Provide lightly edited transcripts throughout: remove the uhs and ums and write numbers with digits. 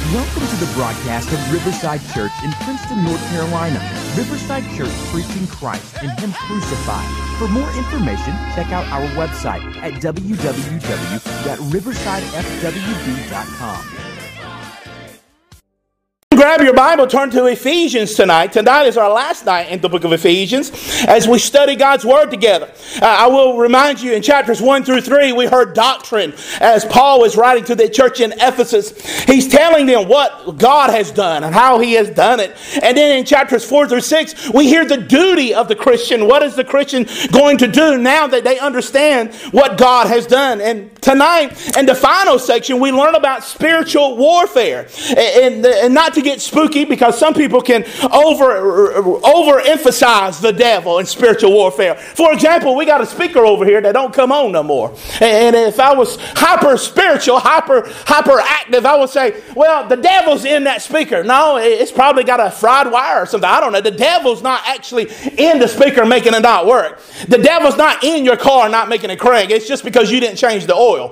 Welcome to the broadcast of Riverside Church in Princeton, North Carolina. Riverside Church preaching Christ and Him crucified. For more information, check out our website at www.riversidefwb.com. Grab your Bible, turn to Ephesians tonight. Tonight is our last night in the book of Ephesians as we study God's Word together. I will remind you in chapters 1 through 3, we heard doctrine as Paul was writing to the church in Ephesus. He's telling them what God has done and how He has done it. And then in chapters 4 through 6, we hear the duty of the Christian. What is the Christian going to do now that they understand what God has done? And tonight, in the final section, we learn about spiritual warfare. And not to get spooky, because some people can overemphasize the devil in spiritual warfare. For example, we got a speaker over here that don't come on no more. And if I was hyper spiritual, hyper active, I would say, well, the devil's in that speaker. No, it's probably got a fried wire or something. I don't know. The devil's not actually in the speaker making it not work. The devil's not in your car not making it crank. It's just because you didn't change the oil.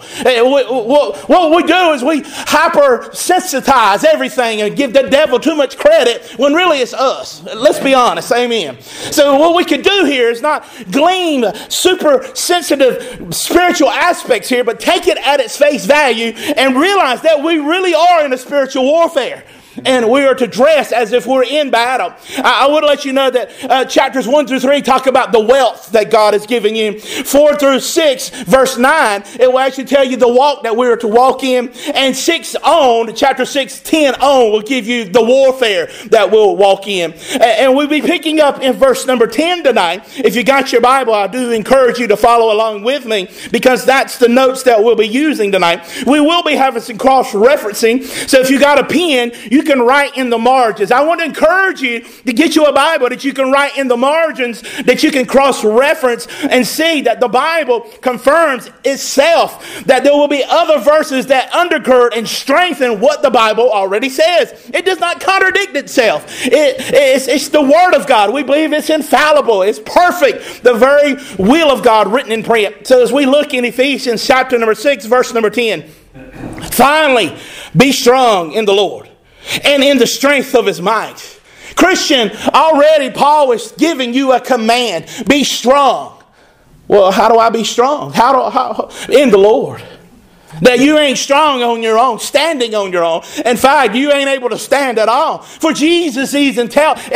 What we do is we hypersensitize everything and give the devil too much credit when really it's us. Let's be honest. Amen. So what we could do here is not glean super sensitive spiritual aspects here, but take it at its face value and realize that we really are in a spiritual warfare. And we are to dress as if we're in battle. I would let you know that chapters 1 through 3 talk about the wealth that God has given you. 4 through 6, verse 9, it will actually tell you the walk that we are to walk in. And 6 on, chapter 6, 10 on, will give you the warfare that we'll walk in. And we'll be picking up in verse number 10 tonight. If you got your Bible, I do encourage you to follow along with me, because that's the notes that we'll be using tonight. We will be having some cross-referencing. So if you got a pen, you can write in the margins. I want to encourage you to get you a Bible that you can write in the margins, that you can cross-reference and see that the Bible confirms itself, that there will be other verses that undergird and strengthen what the Bible already says. It does not contradict itself. It's the Word of God. We believe it's infallible. It's perfect. The very will of God written in print. So as we look in Ephesians chapter number 6, verse number 10, finally, be strong in the Lord and in the strength of His might. Christian, already Paul is giving you a command. Be strong. Well, how do I be strong? How in the Lord. That you ain't strong on your own, standing on your own. In fact, you ain't able to stand at all. For Jesus even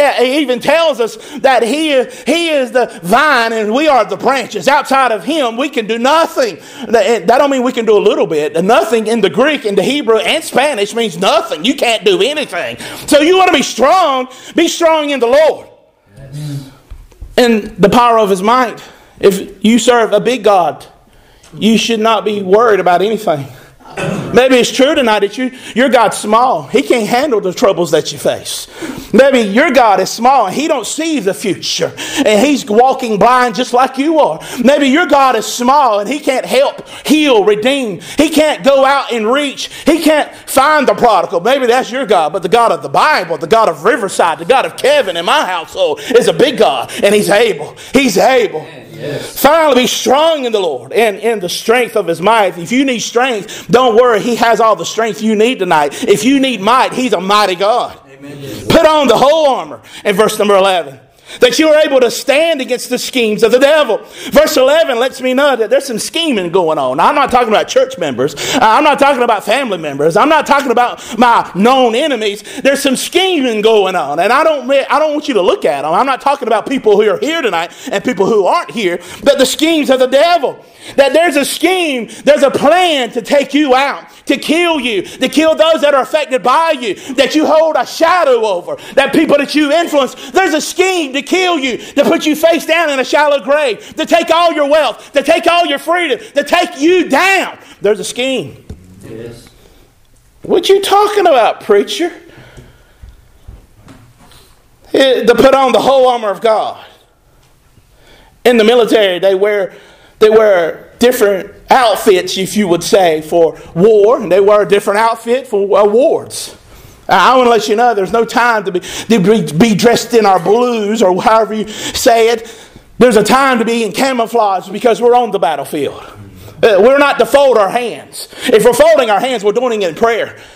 tells us that He is the vine and we are the branches. Outside of Him, we can do nothing. That don't mean we can do a little bit. Nothing in the Greek, in the Hebrew, and Spanish means nothing. You can't do anything. So you want to be strong in the Lord. And the power of His might. If you serve a big God, you should not be worried about anything. Maybe it's true tonight that your God's small. He can't handle the troubles that you face. Maybe your God is small and He don't see the future. And He's walking blind just like you are. Maybe your God is small and He can't help, heal, redeem. He can't go out and reach. He can't find the prodigal. Maybe that's your God. But the God of the Bible, the God of Riverside, the God of Kevin in my household is a big God. And He's able. He's able. Yes. Finally, be strong in the Lord and in the strength of His might. If you need strength, don't worry. He has all the strength you need tonight. If you need might, He's a mighty God. Amen. Put on the whole armor in verse number 11. That you are able to stand against the schemes of the devil. Verse 11 lets me know that there's some scheming going on. Now, I'm not talking about church members. I'm not talking about family members. I'm not talking about my known enemies. There's some scheming going on. And I don't want you to look at them. I'm not talking about people who are here tonight and people who aren't here. But the schemes of the devil. That there's a scheme, there's a plan to take you out, to kill you, to kill those that are affected by you, that you hold a shadow over, that people that you influence. There's a scheme to kill you, to put you face down in a shallow grave, to take all your wealth, to take all your freedom, to take you down. There's a scheme. Yes. What you talking about, preacher? To put on the whole armor of God. In the military, they wear different outfits, if you would say, for war. And they wear a different outfit for awards. I want to let you know there's no time to be dressed in our blues or however you say it. There's a time to be in camouflage because we're on the battlefield. We're not to fold our hands. If we're folding our hands, we're doing it in prayer.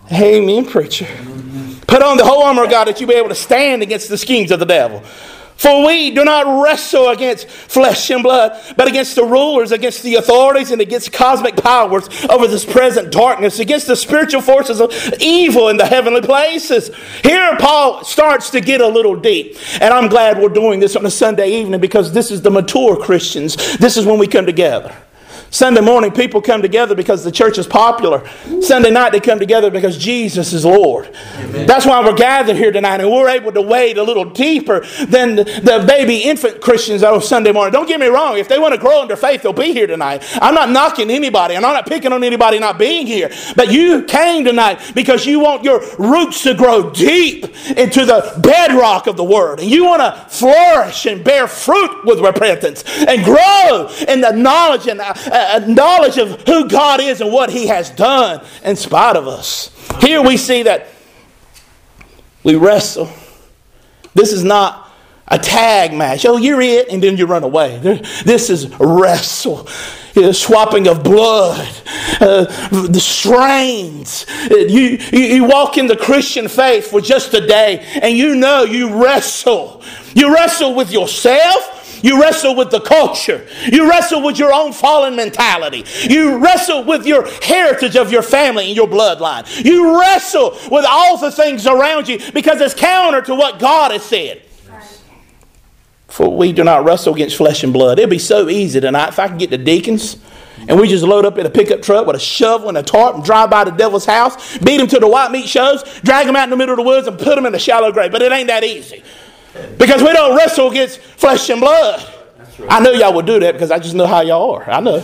Amen, preacher. Put on the whole armor of God that you be able to stand against the schemes of the devil. For we do not wrestle against flesh and blood, but against the rulers, against the authorities, and against cosmic powers over this present darkness, against the spiritual forces of evil in the heavenly places. Here Paul starts to get a little deep. And I'm glad we're doing this on a Sunday evening, because this is the mature Christians. This is when we come together. Sunday morning, people come together because the church is popular. Sunday night, they come together because Jesus is Lord. Amen. That's why we're gathered here tonight, and we're able to wade a little deeper than the baby infant Christians on Sunday morning. Don't get me wrong. If they want to grow in their faith, they'll be here tonight. I'm not knocking anybody, and I'm not picking on anybody not being here. But you came tonight because you want your roots to grow deep into the bedrock of the Word. And you want to flourish and bear fruit with repentance and grow in the knowledge and knowledge of who God is and what He has done in spite of us. Here we see that we wrestle. This is not a tag match. Oh, you're it, and then you run away. This is wrestle. The swapping of blood, the strains. You walk in the Christian faith for just a day, and you know you wrestle. You wrestle with yourself. You wrestle with the culture. You wrestle with your own fallen mentality. You wrestle with your heritage of your family and your bloodline. You wrestle with all the things around you because it's counter to what God has said. For we do not wrestle against flesh and blood. It'd be so easy tonight if I could get the deacons and we just load up in a pickup truck with a shovel and a tarp and drive by the devil's house, beat him to the white meat shows, drag him out in the middle of the woods and put him in a shallow grave. But it ain't that easy. Because we don't wrestle against flesh and blood. Right. I know y'all would do that because I just know how y'all are. I know.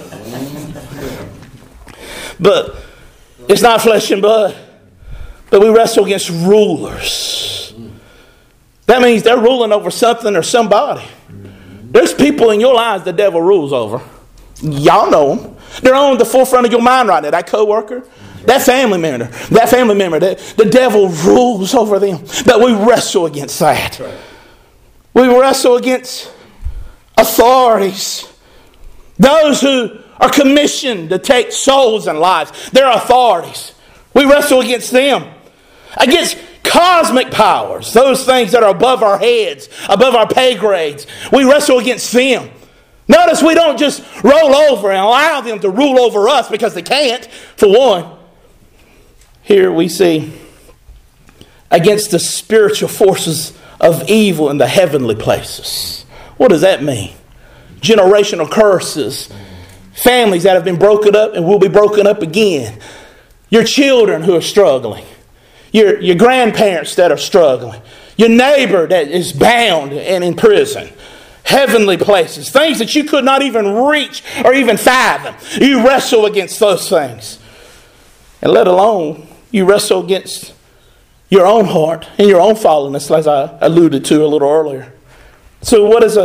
But it's not flesh and blood. But we wrestle against rulers. That means they're ruling over something or somebody. There's people in your lives the devil rules over. Y'all know them. They're on the forefront of your mind right now. That coworker, that family member, the devil rules over them. But we wrestle against that. Right. We wrestle against authorities. Those who are commissioned to take souls and lives. They're authorities. We wrestle against them. Against cosmic powers. Those things that are above our heads, above our pay grades. We wrestle against them. Notice we don't just roll over and allow them to rule over us because they can't, for one. Here we see against the spiritual forces of evil in the heavenly places. What does that mean? Generational curses. Families that have been broken up and will be broken up again. Your children who are struggling. Your grandparents that are struggling. Your neighbor that is bound and in prison. Heavenly places. Things that you could not even reach or even fathom. You wrestle against those things. And let alone you wrestle against your own heart and your own fallenness, as I alluded to a little earlier. So what is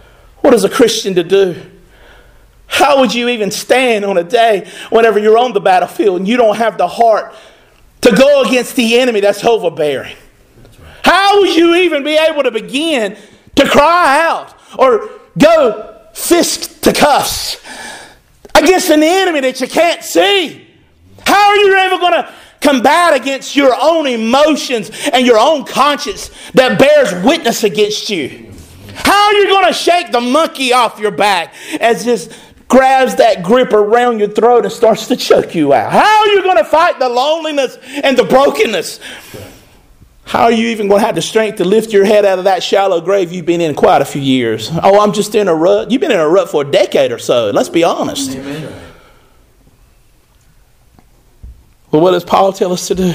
a Christian to do? How would you even stand on a day whenever you're on the battlefield and you don't have the heart to go against the enemy that's overbearing? How would you even be able to begin to cry out or go fist to cuffs against an enemy that you can't see? How are you ever going to combat against your own emotions and your own conscience that bears witness against you? How are you going to shake the monkey off your back as this grabs that grip around your throat and starts to choke you out? How are you going to fight the loneliness and the brokenness? How are you even going to have the strength to lift your head out of that shallow grave you've been in quite a few years? Oh, I'm just in a rut. You've been in a rut for a decade or so. Let's be honest. Amen. Well, what does Paul tell us to do?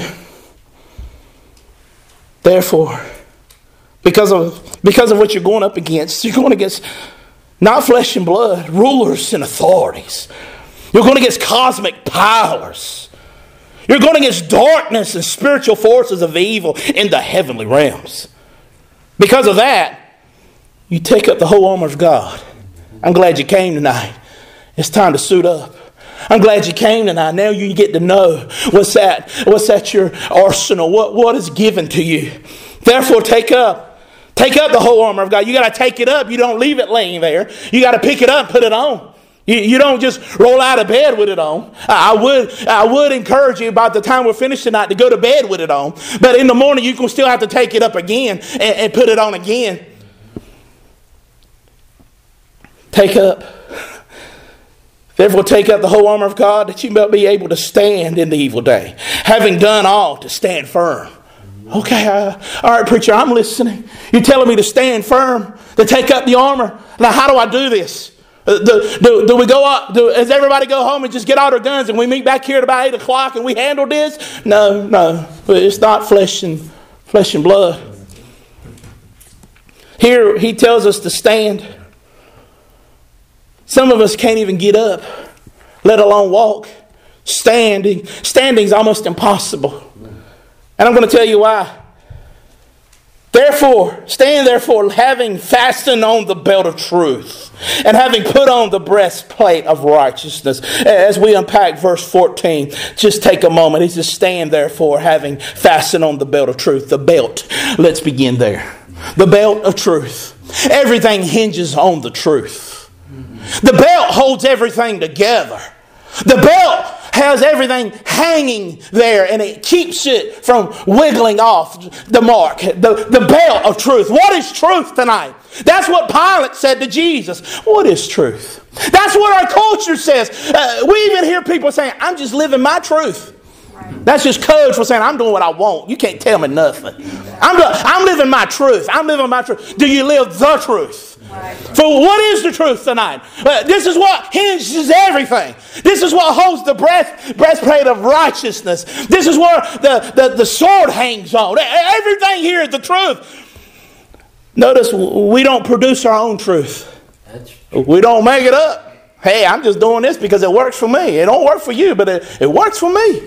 Therefore, because of what you're going up against, you're going against not flesh and blood, rulers and authorities. You're going against cosmic powers. You're going against darkness and spiritual forces of evil in the heavenly realms. Because of that, you take up the whole armor of God. I'm glad you came tonight. It's time to suit up. I'm glad you came tonight. Now you get to know what's at your arsenal, what is given to you. Therefore, take up the whole armor of God. You got to take it up. You don't leave it laying there. You got to pick it up and put it on. You don't just roll out of bed with it on. I would encourage you by the time we're finished tonight to go to bed with it on. But in the morning you can still have to take it up again and put it on again. Take up. Therefore take up the whole armor of God that you may be able to stand in the evil day. Having done all, to stand firm. Okay, all right, preacher, I'm listening. You're telling me to stand firm, to take up the armor. Now how do I do this? Do we go up? Does everybody go home and just get all their guns and we meet back here at about 8 o'clock and we handle this? No. It's not flesh and blood. Here he tells us to stand. Some of us can't even get up, let alone walk. Standing's almost impossible. And I'm going to tell you why. Stand therefore, having fastened on the belt of truth, and having put on the breastplate of righteousness. As we unpack verse 14, just take a moment. He says, stand therefore, having fastened on the belt of truth. The belt. Let's begin there. The belt of truth. Everything hinges on the truth. The belt holds everything together. The belt has everything hanging there and it keeps it from wiggling off the mark. The belt of truth. What is truth tonight? That's what Pilate said to Jesus. What is truth? That's what our culture says. We even hear people saying, I'm just living my truth. That's just code for saying, I'm doing what I want. You can't tell me nothing. I'm living my truth. I'm living my truth. Do you live the truth? For what is the truth tonight? This is what hinges everything. This is what holds the breastplate of righteousness. This is where the sword hangs on. Everything here is the truth. Notice we don't produce our own truth. We don't make it up. Hey, I'm just doing this because it works for me. It don't work for you, but it works for me.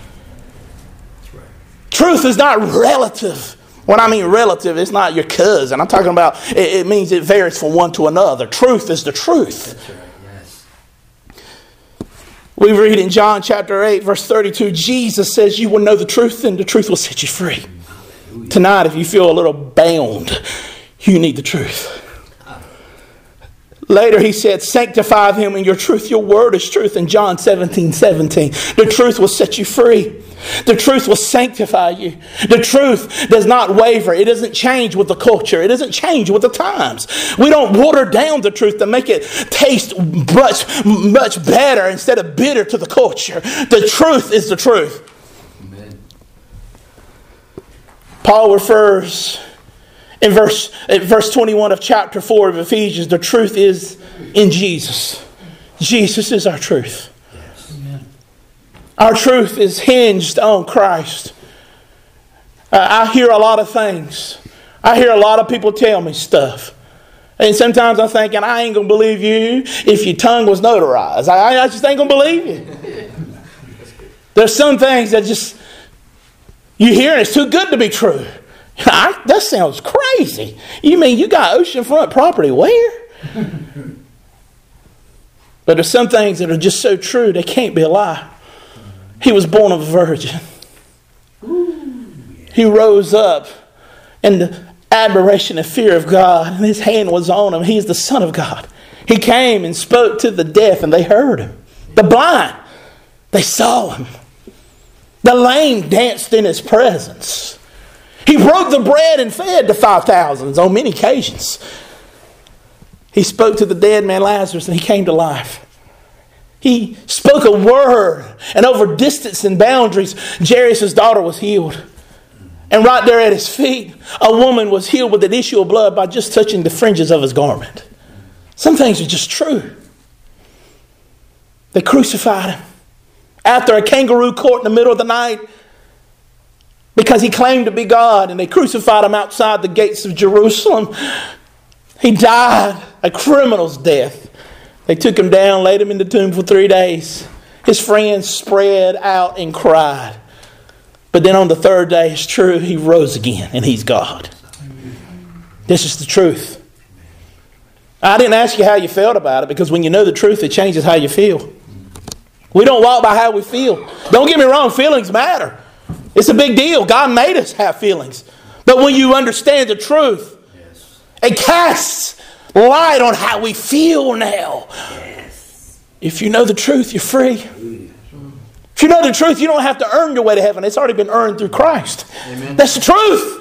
Truth is not relative. When I mean relative, it's not your cousin. I'm talking about, it means it varies from one to another. Truth is the truth. That's right, yes. We read in John chapter 8, verse 32, Jesus says, you will know the truth and the truth will set you free. Hallelujah. Tonight, if you feel a little bound, you need the truth. Later he said, sanctify them in your truth. Your word is truth. In John 17:17, the truth will set you free. The truth will sanctify you. The truth does not waver. It doesn't change with the culture. It doesn't change with the times. We don't water down the truth to make it taste much better instead of bitter to the culture. The truth is the truth. Amen. Paul refers in verse 21 of chapter 4 of Ephesians, the truth is in Jesus. Jesus is our truth. Our truth is hinged on Christ. I hear a lot of things. I hear a lot of people tell me stuff. And sometimes I'm thinking, I ain't going to believe you if your tongue was notarized. I just ain't going to believe you. There's some things that just, you hear and it's too good to be true. That sounds crazy. You mean you got oceanfront property where? But there's some things that are just so true they can't be a lie. He was born of a virgin. He rose up in the admiration and fear of God, and his hand was on him. He's the Son of God. He came and spoke to the deaf, and they heard him. The blind, they saw him. The lame danced in his presence. He broke the bread and fed the 5,000 on many occasions. He spoke to the dead man Lazarus, and he came to life. He spoke a word, and over distance and boundaries, Jairus' daughter was healed. And right there at his feet, a woman was healed with an issue of blood by just touching the fringes of his garment. Some things are just true. They crucified him after a kangaroo court in the middle of the night because he claimed to be God, and they crucified him outside the gates of Jerusalem. He died a criminal's death. They took him down, laid him in the tomb for 3 days. His friends spread out and cried. But then on the third day, it's true, he rose again, and he's God. This is the truth. I didn't ask you how you felt about it, because when you know the truth, it changes how you feel. We don't walk by how we feel. Don't get me wrong, feelings matter. It's a big deal. God made us have feelings. But when you understand the truth, it casts light on how we feel now. If you know the truth, you're free. If you know the truth, you don't have to earn your way to heaven. It's already been earned through Christ. Amen. That's the truth.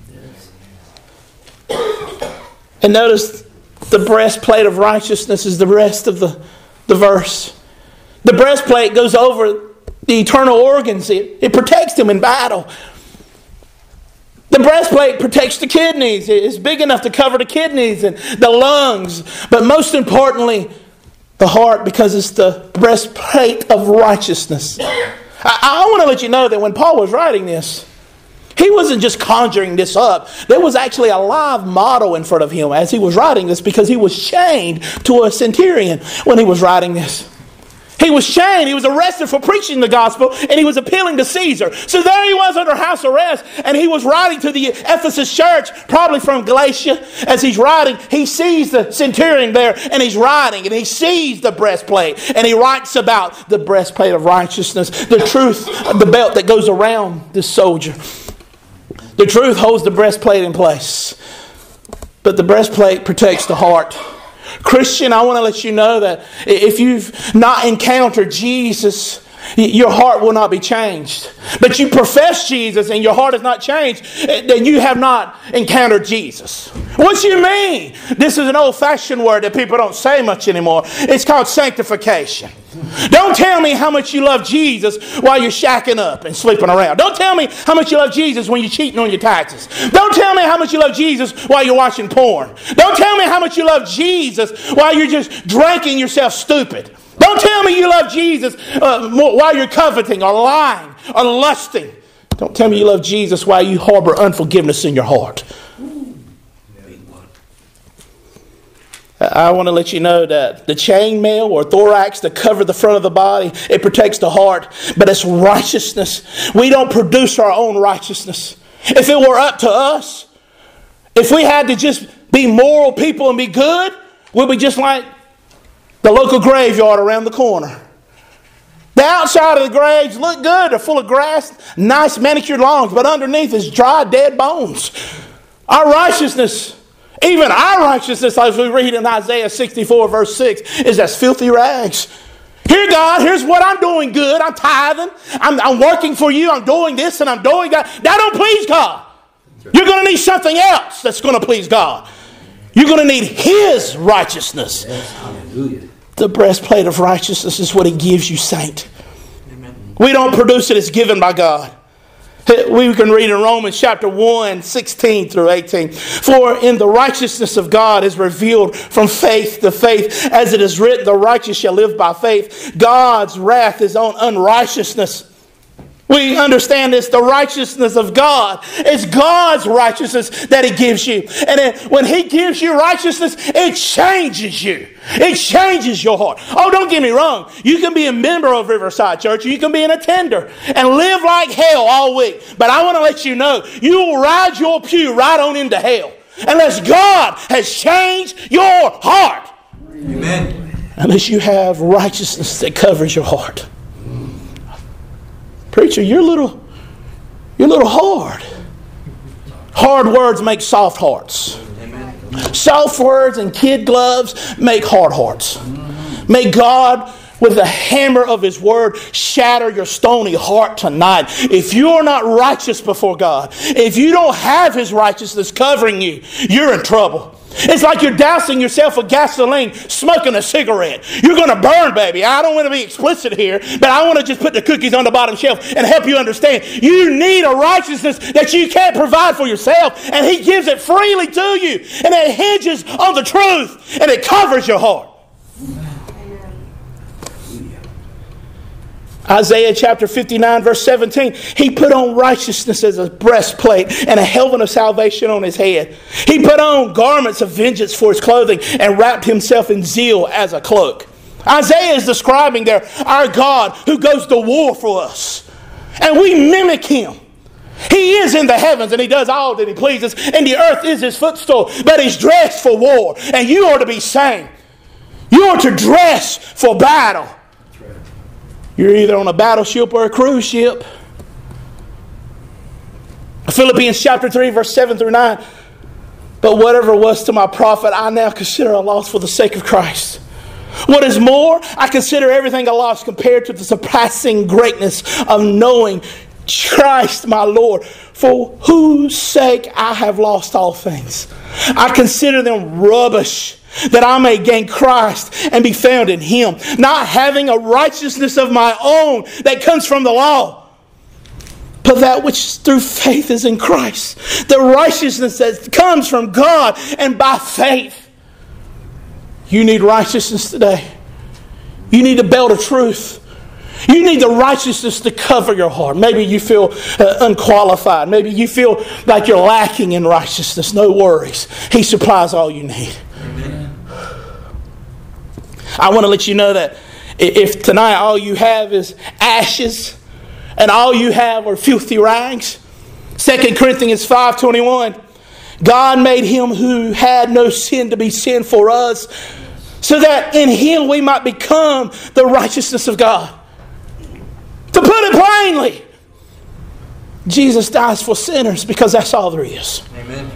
And notice the breastplate of righteousness is the rest of the verse. The breastplate goes over the eternal organs. It protects them in battle. The breastplate protects the kidneys. It's big enough to cover the kidneys and the lungs. But most importantly, the heart, because it's the breastplate of righteousness. I want to let you know that when Paul was writing this, he wasn't just conjuring this up. There was actually a live model in front of him as he was writing this, because he was chained to a centurion when he was writing this. He was chained. He was arrested for preaching the gospel, and he was appealing to Caesar. So there he was under house arrest, and he was writing to the Ephesus church, probably from Galatia. As he's writing, he sees the centurion there, and he's writing, and he sees the breastplate, and he writes about the breastplate of righteousness, the truth, the belt that goes around this soldier. The truth holds the breastplate in place, but the breastplate protects the heart. Christian, I want to let you know that if you've not encountered Jesus, your heart will not be changed. But you profess Jesus and your heart is not changed, then you have not encountered Jesus. What do you mean? This is an old-fashioned word that people don't say much anymore. It's called sanctification. Don't tell me how much you love Jesus while you're shacking up and sleeping around. Don't tell me how much you love Jesus when you're cheating on your taxes. Don't tell me how much you love Jesus while you're watching porn. Don't tell me how much you love Jesus while you're just drinking yourself stupid. Don't tell me you love Jesus while you're coveting or lying or lusting. Don't tell me you love Jesus while you harbor unforgiveness in your heart. I want to let you know that the chainmail or thorax that cover the front of the body, it protects the heart, but it's righteousness. We don't produce our own righteousness. If it were up to us, if we had to just be moral people and be good, we'll be just like the local graveyard around the corner. The outside of the graves look good. They're full of grass, nice manicured lawns, but underneath is dry, dead bones. Our righteousness, even our righteousness, as we read in Isaiah 64, verse 6, is as filthy rags. Here, God, here's what I'm doing good. I'm tithing. I'm working for you. I'm doing this and I'm doing that. That don't please God. You're going to need something else that's going to please God. You're going to need His righteousness. Yes, hallelujah. The breastplate of righteousness is what He gives you, saint. Amen. We don't produce it. It's given by God. We can read in Romans chapter 1, 16 through 18. For in the righteousness of God is revealed from faith to faith. As it is written, the righteous shall live by faith. God's wrath is on unrighteousness. We understand this. The righteousness of God is God's righteousness that He gives you. And then when He gives you righteousness, it changes you. It changes your heart. Oh, don't get me wrong. You can be a member of Riverside Church. You can be an attender and live like hell all week. But I want to let you know, you will ride your pew right on into hell unless God has changed your heart. Amen. Unless you have righteousness that covers your heart. Preacher, you're a little hard. Hard words make soft hearts. Amen. Soft words and kid gloves make hard hearts. May God, with the hammer of His word, shatter your stony heart tonight. If you are not righteous before God, if you don't have His righteousness covering you, you're in trouble. It's like you're dousing yourself with gasoline, smoking a cigarette. You're going to burn, baby. I don't want to be explicit here, but I want to just put the cookies on the bottom shelf and help you understand. You need a righteousness that you can't provide for yourself, and He gives it freely to you. And it hinges on the truth, and it covers your heart. Isaiah chapter 59 verse 17, He put on righteousness as a breastplate and a helmet of salvation on His head. He put on garments of vengeance for His clothing and wrapped Himself in zeal as a cloak. Isaiah is describing there our God who goes to war for us. And we mimic Him. He is in the heavens and He does all that He pleases. And the earth is His footstool. But He's dressed for war. And you are to be same. You are to dress for battle. You're either on a battleship or a cruise ship. Philippians chapter 3 verse 7 through 9. But whatever was to my profit, I now consider a loss for the sake of Christ. What is more, I consider everything a loss compared to the surpassing greatness of knowing Christ my Lord, for whose sake I have lost all things. I consider them rubbish, that I may gain Christ and be found in Him, not having a righteousness of my own that comes from the law, but that which through faith is in Christ, the righteousness that comes from God and by faith. You need righteousness today. You need a belt of truth. You need the righteousness to cover your heart. Maybe you feel unqualified. Maybe you feel like you're lacking in righteousness. No worries. He supplies all you need. Amen. I want to let you know that if tonight all you have is ashes and all you have are filthy rags, 2 Corinthians 5:21, God made Him who had no sin to be sin for us, so that in Him we might become the righteousness of God. To put it plainly, Jesus dies for sinners because that's all there is. Amen.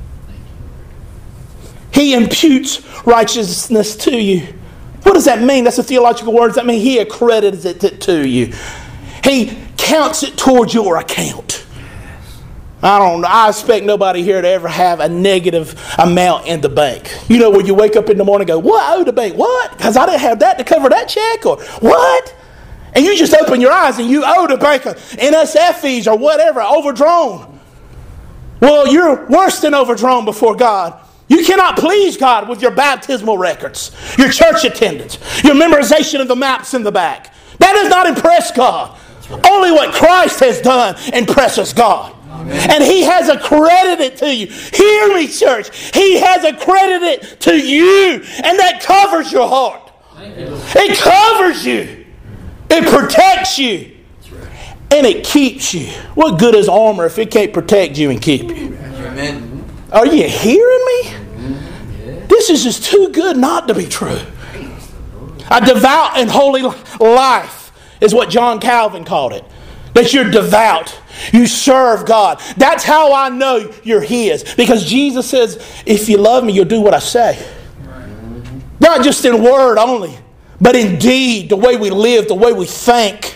He imputes righteousness to you. What does that mean? That's a theological word. Does that mean He accredits it to you? He counts it towards your account. I expect nobody here to ever have a negative amount in the bank. You know, where you wake up in the morning and go, what? I owe the bank. What? Because I didn't have that to cover that check? Or what? And you just open your eyes and you owe the bank NSF fees or whatever, overdrawn. Well, you're worse than overdrawn before God. You cannot please God with your baptismal records, your church attendance, your memorization of the maps in the back. That does not impress God. Right. Only what Christ has done impresses God. Amen. And He has accredited it to you. Hear me, church. He has accredited it to you. And that covers your heart. It covers you. It protects you. And it keeps you. What good is armor if it can't protect you and keep you? Amen. Are you hearing me? This is just too good not to be true. A devout and holy life is what John Calvin called it. That you're devout. You serve God. That's how I know you're His. Because Jesus says, if you love me, you'll do what I say. Not just in word only, but in deed, the way we live, the way we think.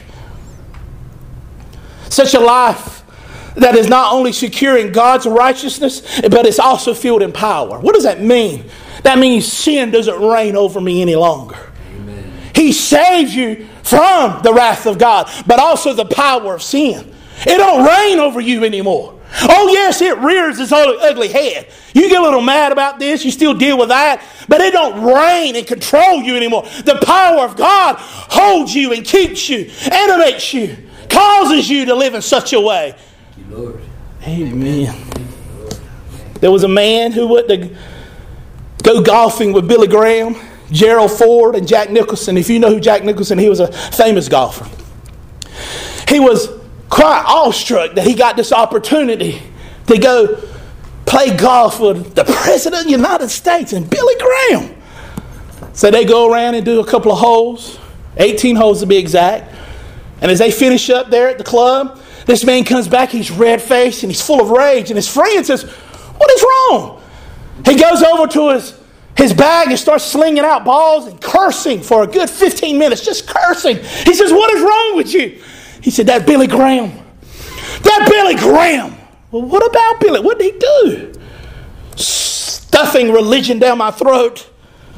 Such a life that is not only securing God's righteousness, but it's also filled in power. What does that mean? That means sin doesn't reign over me any longer. Amen. He saves you from the wrath of God, but also the power of sin. It don't reign over you anymore. Oh yes, it rears its ugly head. You get a little mad about this, you still deal with that, but it don't reign and control you anymore. The power of God holds you and keeps you, animates you, causes you to live in such a way. Lord. Amen. There was a man who went to go golfing with Billy Graham, Gerald Ford, and Jack Nicholson. If you know who Jack Nicholson, he was a famous golfer. He was quite awestruck that he got this opportunity to go play golf with the President of the United States and Billy Graham. So they go around and do a couple of holes, 18 holes to be exact. And as they finish up there at the club, this man comes back, he's red-faced and he's full of rage. And his friend says, what is wrong? He goes over to his bag and starts slinging out balls and cursing for a good 15 minutes, just cursing. He says, what is wrong with you? He said, that Billy Graham. That Billy Graham. Well, what about Billy? What did he do? Stuffing religion down my throat.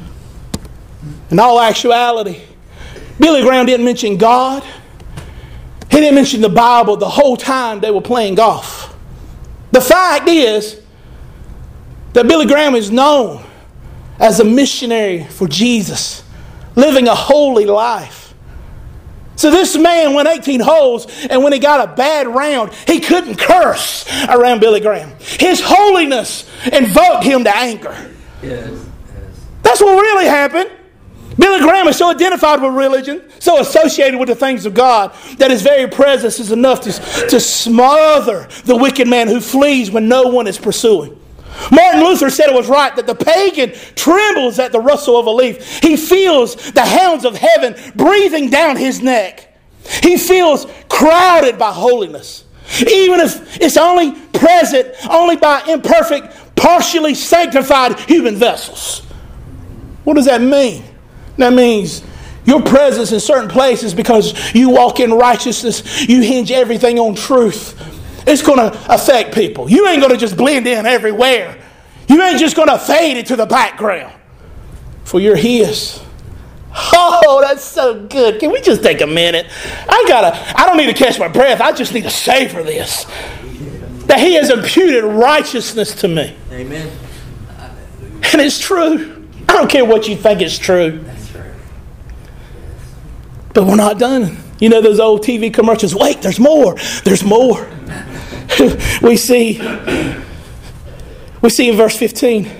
In all actuality, Billy Graham didn't mention God. He didn't mention the Bible the whole time they were playing golf. The fact is that Billy Graham is known as a missionary for Jesus, living a holy life. So this man went 18 holes, and when he got a bad round, he couldn't curse around Billy Graham. His holiness invoked him to anger. Yes. That's what really happened. Billy Graham is so identified with religion, so associated with the things of God, that his very presence is enough to smother the wicked man who flees when no one is pursuing. Martin Luther said it was right that the pagan trembles at the rustle of a leaf. He feels the hounds of heaven breathing down his neck. He feels crowded by holiness. Even if it's only present only by imperfect, partially sanctified human vessels. What does that mean? That means your presence in certain places, because you walk in righteousness, you hinge everything on truth. It's going to affect people. You ain't going to just blend in everywhere. You ain't just going to fade into the background. For you're His. Oh, that's so good. Can we just take a minute? I don't need to catch my breath. I just need to savor this. That He has imputed righteousness to me. Amen. And it's true. I don't care what you think is true. That's right. But we're not done. You know those old TV commercials? Wait, there's more. There's more. We see in verse 15.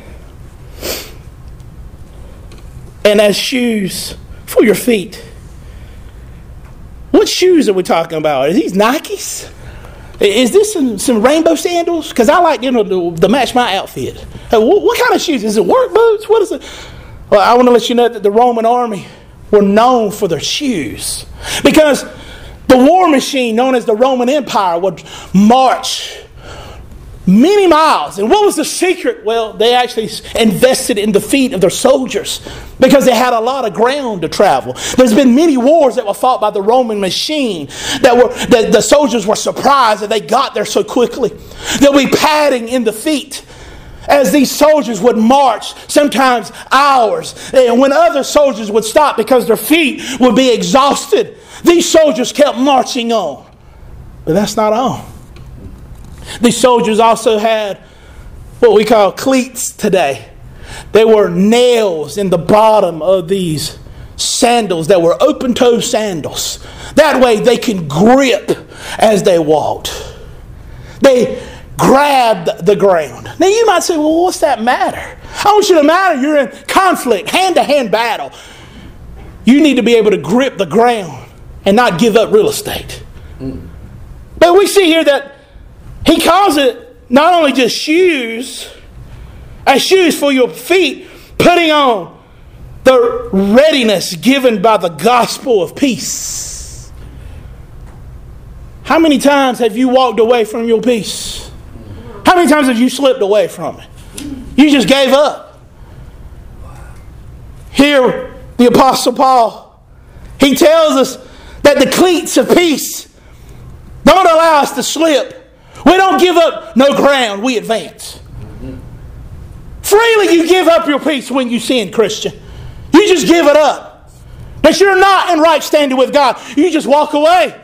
And as shoes for your feet. What shoes are we talking about? Are these Nikes? Is this some rainbow sandals? Because I like, to match my outfit. What kind of shoes? Is it work boots? What is it? Well, I want to let you know that the Roman army were known for their shoes. Because the war machine known as the Roman Empire would march many miles. And what was the secret? Well, they actually invested in the feet of their soldiers because they had a lot of ground to travel. There's been many wars that were fought by the Roman machine that the soldiers were surprised that they got there so quickly. There'll be padding in the feet as these soldiers would march, sometimes hours. And when other soldiers would stop because their feet would be exhausted, these soldiers kept marching on. But that's not all. These soldiers also had what we call cleats today. They were nails in the bottom of these sandals that were open-toe sandals. That way they can grip as they walked. They grabbed the ground. Now you might say, well, what's that matter? I want you to matter. You're in conflict, hand-to-hand battle. You need to be able to grip the ground and not give up real estate. But we see here that He calls it not only just shoes, as shoes for your feet, putting on the readiness given by the gospel of peace. How many times have you walked away from your peace? How many times have you slipped away from it? You just gave up. Here, the Apostle Paul, he tells us that the cleats of peace don't allow us to slip. We don't give up no ground, we advance. Freely you give up your peace when you sin, Christian. You just give it up. That you're not in right standing with God. You just walk away.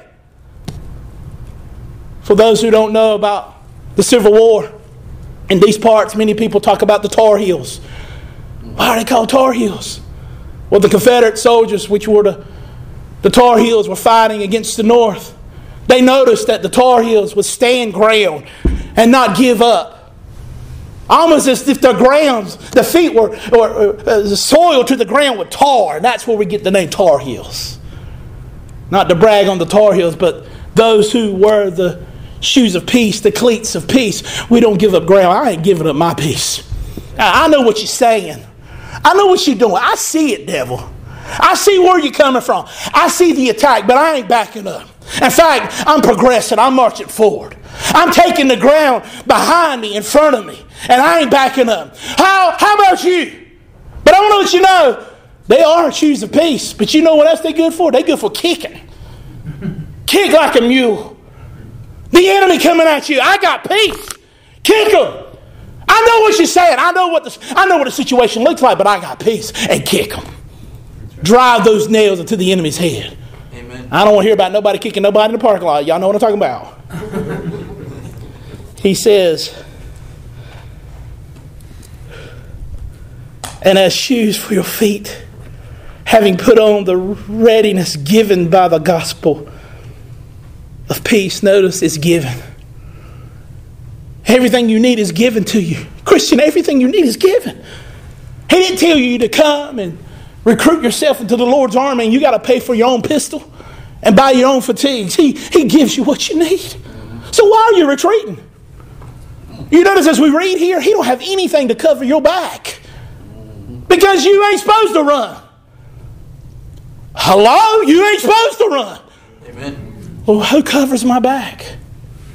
For those who don't know about the Civil War, in these parts, many people talk about the Tar Heels. Why are they called Tar Heels? Well, the Confederate soldiers, which were the Tar Heels, were fighting against the North. They noticed that the Tar Heels would stand ground and not give up. Almost as if the feet were soiled to the ground with tar. And that's where we get the name Tar Heels. Not to brag on the Tar Heels, but those who wear the shoes of peace, the cleats of peace. We don't give up ground. I ain't giving up my peace. I know what you're saying. I know what you're doing. I see it, devil. I see where you're coming from. I see the attack, but I ain't backing up. In fact, I'm progressing. I'm marching forward. I'm taking the ground behind me, in front of me, and I ain't backing up. How about you? But I want to let you know, they are shoes of peace. But you know what else they're good for? They're good for kicking. Kick like a mule. The enemy coming at you. I got peace. Kick them. I know what you're saying. I know what the situation looks like, but I got peace. And kick them. Drive those nails into the enemy's head. Amen. I don't want to hear about nobody kicking nobody in the parking lot. Y'all know what I'm talking about. He says, and as shoes for your feet, having put on the readiness given by the gospel of peace. Notice it's given. Everything you need is given to you. Christian, everything you need is given. He didn't tell you to come and recruit yourself into the Lord's army and you got to pay for your own pistol and buy your own fatigues. He gives you what you need. So why are you retreating? You notice as we read here, he don't have anything to cover your back. Because you ain't supposed to run. Hello? You ain't supposed to run. Amen. Well, who covers my back?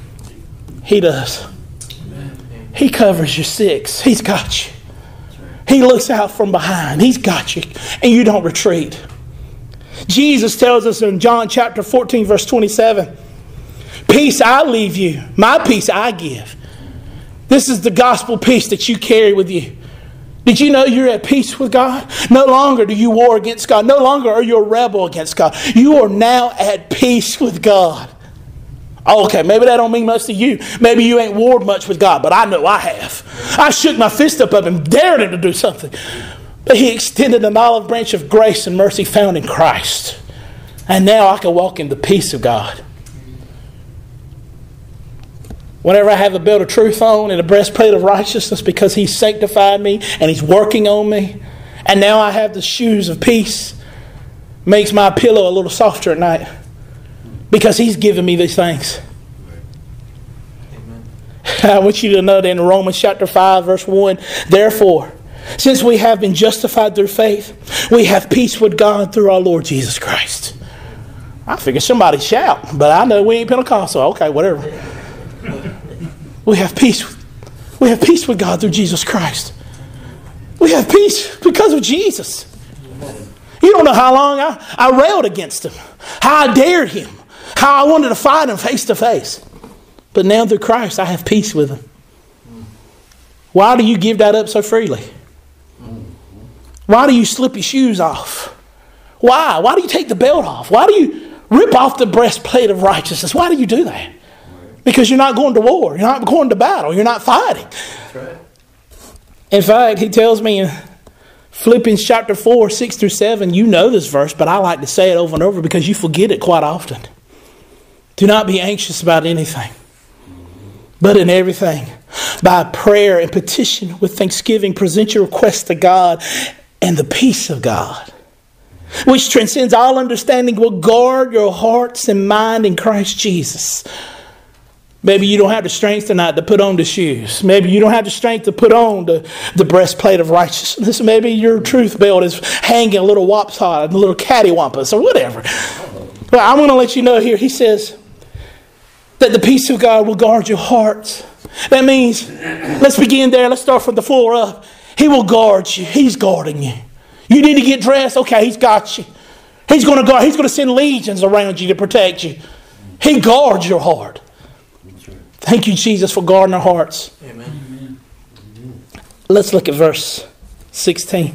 He does. Amen. He covers your six. He's got you. He looks out from behind. He's got you. And you don't retreat. Jesus tells us in John chapter 14 verse 27, peace I leave you. My peace I give. This is the gospel peace that you carry with you. Did you know you're at peace with God? No longer do you war against God. No longer are you a rebel against God. You are now at peace with God. Oh, okay, maybe that don't mean much to you. Maybe you ain't warred much with God, but I know I have. I shook my fist up at him, dared him to do something. But he extended an olive branch of grace and mercy found in Christ. And now I can walk in the peace of God. Whenever I have a belt of truth on and a breastplate of righteousness because He's sanctified me and He's working on me, and now I have the shoes of peace, makes my pillow a little softer at night because He's given me these things. Amen. I want you to know that in Romans chapter 5 verse 1, therefore, since we have been justified through faith, we have peace with God through our Lord Jesus Christ. I figured somebody shout, but I know we ain't Pentecostal. Okay, whatever. We have peace. We have peace with God through Jesus Christ. We have peace because of Jesus. You don't know how long I railed against Him, how I dared Him, how I wanted to fight Him face to face. But now through Christ, I have peace with Him. Why do you give that up so freely? Why do you slip your shoes off? Why? Why do you take the belt off? Why do you rip off the breastplate of righteousness? Why do you do that? Because you're not going to war. You're not going to battle. You're not fighting. That's right. In fact, he tells me in Philippians chapter 4, 6 through 7, you know this verse, but I like to say it over and over because you forget it quite often. Do not be anxious about anything, but in everything, by prayer and petition with thanksgiving, present your requests to God, and the peace of God, which transcends all understanding, will guard your hearts and mind in Christ Jesus. Maybe you don't have the strength tonight to put on the shoes. Maybe you don't have the strength to put on the breastplate of righteousness. Maybe your truth belt is hanging a little wopsod, a little cattywampus, or whatever. But I'm going to let you know here, he says that the peace of God will guard your hearts. That means, let's begin there. Let's start from the floor up. He will guard you. He's guarding you. You need to get dressed. Okay, He's got you. He's going to guard. He's going to send legions around you to protect you. He guards your heart. Thank you, Jesus, for guarding our hearts. Amen. Let's look at verse 16.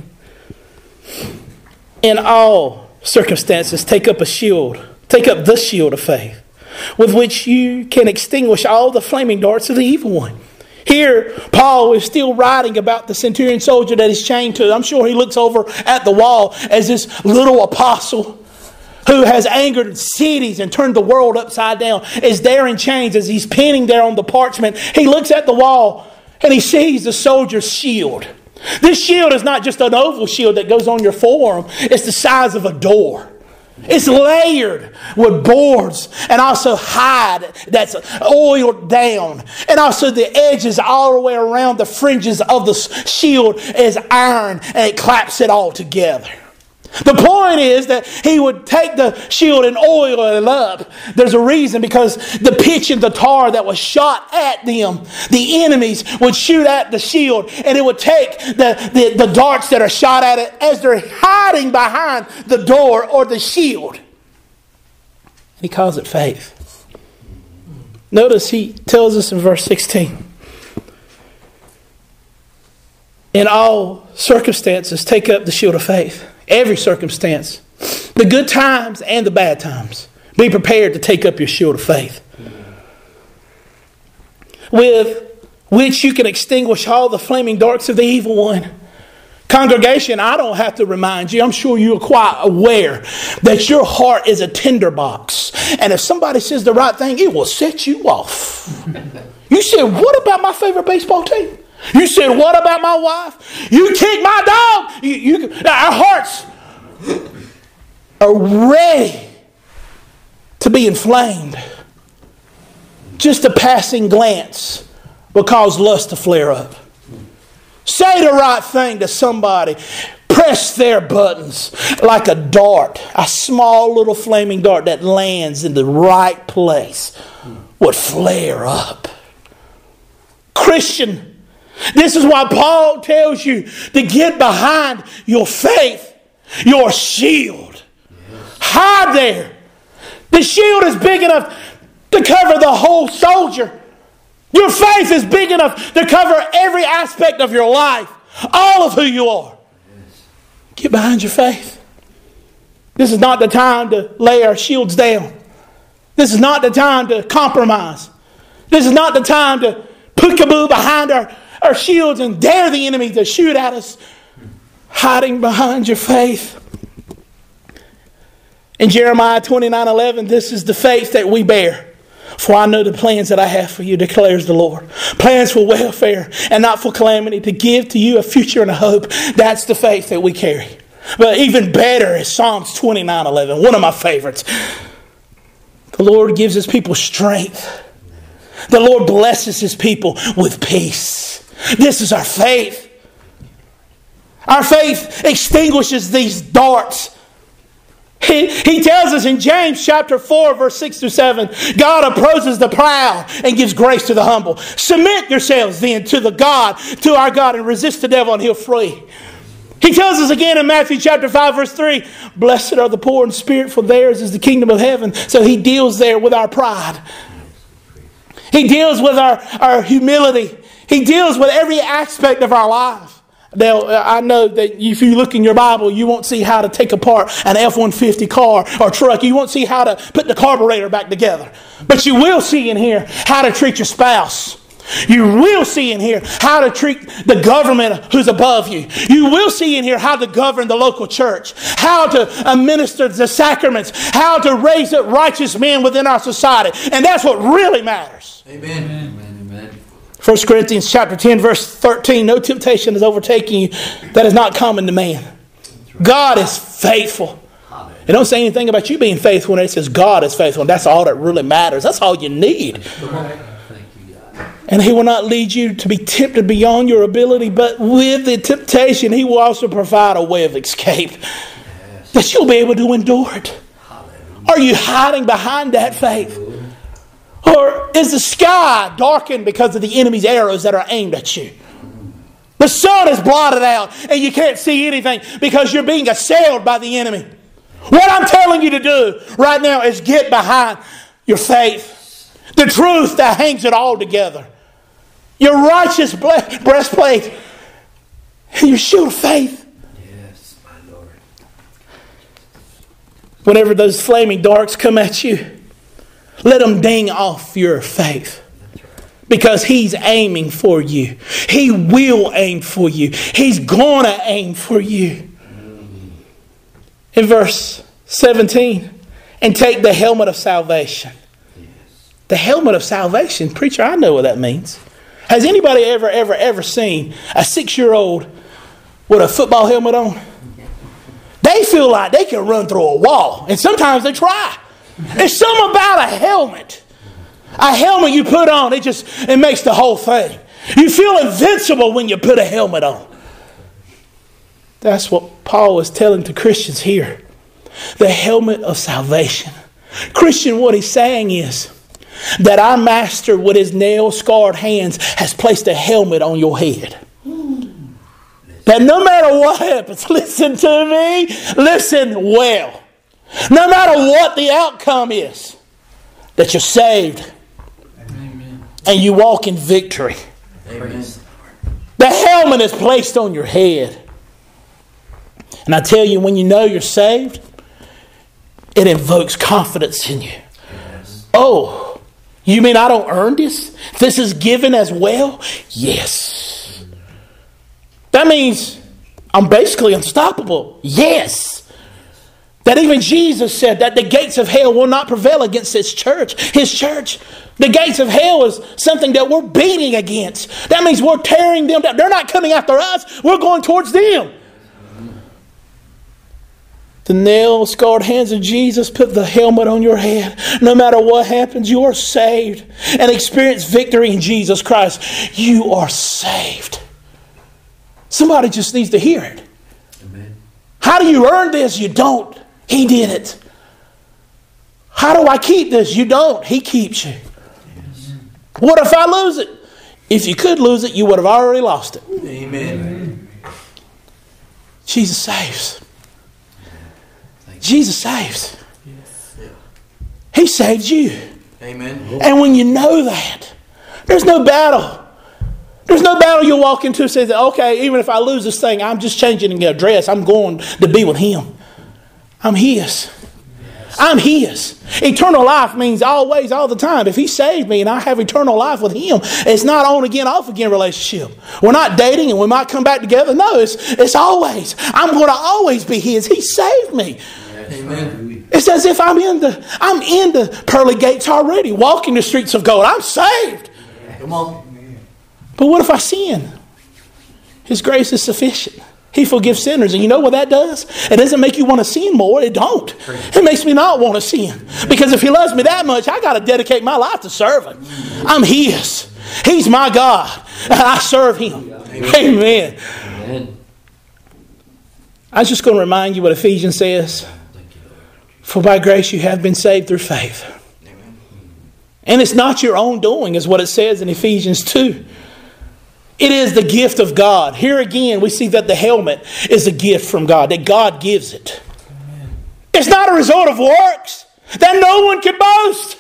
In all circumstances, take up a shield. Take up the shield of faith, with which you can extinguish all the flaming darts of the evil one. Here, Paul is still writing about the centurion soldier that he's chained to. I'm sure he looks over at the wall as this little apostle who has angered cities and turned the world upside down, is there in chains as he's penning there on the parchment. He looks at the wall and he sees the soldier's shield. This shield is not just an oval shield that goes on your forearm. It's the size of a door. It's layered with boards and also hide that's oiled down. And also the edges all the way around the fringes of the shield is iron, and it claps it all together. The point is that he would take the shield and oil it up. There's a reason, because the pitch and the tar that was shot at them, the enemies would shoot at the shield, and it would take the darts that are shot at it as they're hiding behind the door or the shield. He calls it faith. Notice he tells us in verse 16, in all circumstances, take up the shield of faith. Every circumstance, the good times and the bad times, be prepared to take up your shield of faith, with which you can extinguish all the flaming darts of the evil one. Congregation, I don't have to remind you, I'm sure you're quite aware that your heart is a tinderbox, and if somebody says the right thing, it will set you off. You said, what about my favorite baseball team? You said, what about my wife? You kicked my dog. Our hearts are ready to be inflamed. Just a passing glance will cause lust to flare up. Say the right thing to somebody. Press their buttons like a dart. A small little flaming dart that lands in the right place would flare up. Christian, This is why Paul tells you to get behind your faith, your shield. Hide there. The shield is big enough to cover the whole soldier. Your faith is big enough to cover every aspect of your life. All of who you are. Get behind your faith. This is not the time to lay our shields down. This is not the time to compromise. This is not the time to peekaboo behind our shields and dare the enemy to shoot at us. Hiding behind your faith. In Jeremiah 29:11, this is the faith that we bear. For I know the plans that I have for you, declares the Lord. Plans for welfare and not for calamity, to give to you a future and a hope. That's the faith that we carry. But even better is Psalms 29:11, one of my favorites. The Lord gives His people strength. The Lord blesses His people with peace. This is our faith. Our faith extinguishes these darts. He tells us in James chapter 4, verse 6 through 7, God opposes the proud and gives grace to the humble. Submit yourselves then to our God, and resist the devil and he'll flee. He tells us again in Matthew chapter 5, verse 3, blessed are the poor in spirit, for theirs is the kingdom of heaven. So He deals there with our pride. He deals with our humility. He deals with every aspect of our life. Now, I know that if you look in your Bible, you won't see how to take apart an F-150 car or truck. You won't see how to put the carburetor back together. But you will see in here how to treat your spouse. You will see in here how to treat the government who's above you. You will see in here how to govern the local church, how to administer the sacraments, how to raise up righteous men within our society. And that's what really matters. Amen. Amen. 1 Corinthians chapter 10, verse 13, no temptation is overtaking you that is not common to man. God is faithful. It don't say anything about you being faithful when it says God is faithful. And that's all that really matters. That's all you need. And He will not lead you to be tempted beyond your ability, but with the temptation, He will also provide a way of escape that you'll be able to endure it. Are you hiding behind that faith? Or is the sky darkened because of the enemy's arrows that are aimed at you? The sun is blotted out and you can't see anything because you're being assailed by the enemy. What I'm telling you to do right now is get behind your faith. The truth that hangs it all together. Your righteous breastplate and your shield of faith. Yes, my Lord. Whenever those flaming darts come at you, let them ding off your faith. Because He's aiming for you. He will aim for you. He's going to aim for you. In verse 17, and take the helmet of salvation. The helmet of salvation. Preacher, I know what that means. Has anybody ever seen a 6-year-old with a football helmet on? They feel like they can run through a wall. And sometimes they try. There's something about a helmet. A helmet you put on, it makes the whole thing. You feel invincible when you put a helmet on. That's what Paul is telling to Christians here. The helmet of salvation. Christian, what he's saying is that our master with His nail-scarred hands has placed a helmet on your head. That no matter what happens, listen to me, listen well. No matter what the outcome is, that you're saved. Amen. And you walk in victory. Amen. The helmet is placed on your head. And I tell you, when you know you're saved, it invokes confidence in you. Yes. Oh, you mean I don't earn this? This is given as well? Yes. That means I'm basically unstoppable. Yes. That even Jesus said that the gates of hell will not prevail against His church. His church. The gates of hell is something that we're beating against. That means we're tearing them down. They're not coming after us. We're going towards them. The nail-scarred hands of Jesus put the helmet on your head. No matter what happens, you are saved. And experience victory in Jesus Christ. You are saved. Somebody just needs to hear it. Amen. How do you earn this? You don't. He did it. How do I keep this? You don't. He keeps you. Yes. What if I lose it? If you could lose it, you would have already lost it. Amen. Jesus saves. Jesus saves. He saved you. Amen. And when you know that, there's no battle. There's no battle you'll walk into and say, that, okay, even if I lose this thing, I'm just changing the address. I'm going to be with Him. I'm His. I'm His. Eternal life means always, all the time. If He saved me and I have eternal life with Him, it's not on again, off again relationship. We're not dating and we might come back together. No, it's always. I'm going to always be His. He saved me. Amen. It's as if I'm in the pearly gates already, walking the streets of gold. I'm saved. Come on. But what if I sin? His grace is sufficient. He forgives sinners. And you know what that does? It doesn't make you want to sin more. It don't. It makes me not want to sin. Because if He loves me that much, I got to dedicate my life to serve Him. I'm His. He's my God. And I serve Him. Amen. Amen. I was just going to remind you what Ephesians says. For by grace you have been saved through faith. And it's not your own doing, is what it says in Ephesians 2. It is the gift of God. Here again, we see that the helmet is a gift from God, that God gives it. Amen. It's not a result of works, that no one can boast.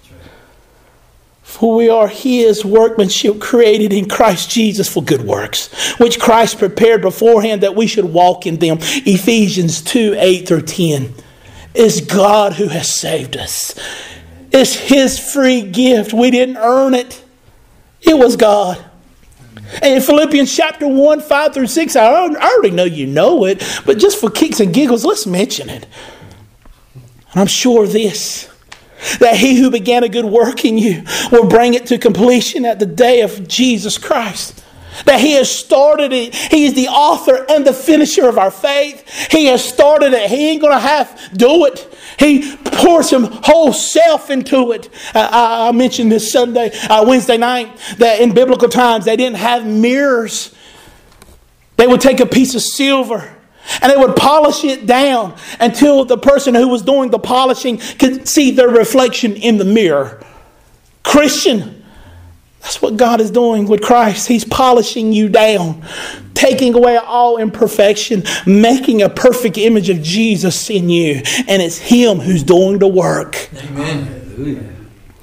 For we are His workmanship, created in Christ Jesus for good works, which Christ prepared beforehand that we should walk in them. Ephesians 2, 8 through 10. It's God who has saved us. It's His free gift. We didn't earn it. It was God. And in Philippians chapter 1, 5 through 6, I already know you know it, but just for kicks and giggles, let's mention it. And I'm sure of this, that He who began a good work in you will bring it to completion at the day of Jesus Christ. That He has started it. He is the author and the finisher of our faith. He has started it. He ain't going to have to do it. He pours His whole self into it. I mentioned this Wednesday night, that in biblical times they didn't have mirrors. They would take a piece of silver and they would polish it down until the person who was doing the polishing could see their reflection in the mirror. Christian, that's what God is doing with Christ. He's polishing you down, taking away all imperfection, making a perfect image of Jesus in you. And it's Him who's doing the work. Amen. Hallelujah.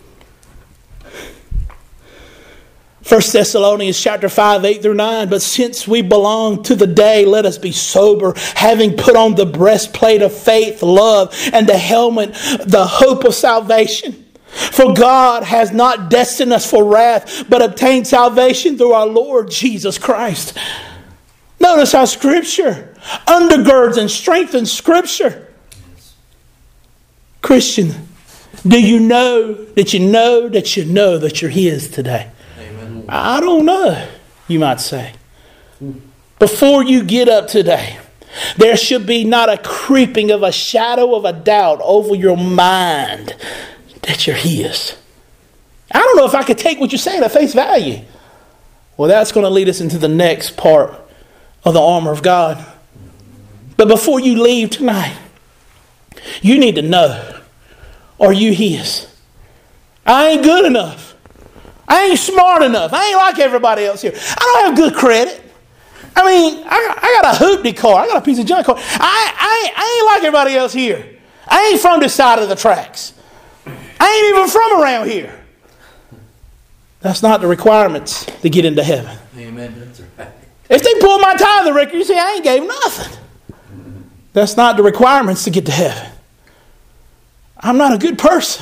1 Thessalonians chapter 5, 8 through 9. But since we belong to the day, let us be sober, having put on the breastplate of faith, love, and the helmet, the hope of salvation. For God has not destined us for wrath, but obtained salvation through our Lord Jesus Christ. Notice how Scripture undergirds and strengthens Scripture. Christian, do you know that you know that you know that you're His today? Amen. I don't know, you might say. Before you get up today, there should be not a creeping of a shadow of a doubt over your mind that you're His. I don't know if I could take what you're saying at face value. Well, that's going to lead us into the next part of the armor of God. But before you leave tonight, you need to know, are you His? I ain't good enough. I ain't smart enough. I ain't like everybody else here. I don't have good credit. I mean, I got a hoopty car. I got a piece of junk car. I ain't like everybody else here. I ain't from this side of the tracks. I ain't even from around here. That's not the requirements to get into heaven. Amen. That's right. If they pull my tithe record, you say, I ain't gave nothing. That's not the requirements to get to heaven. I'm not a good person.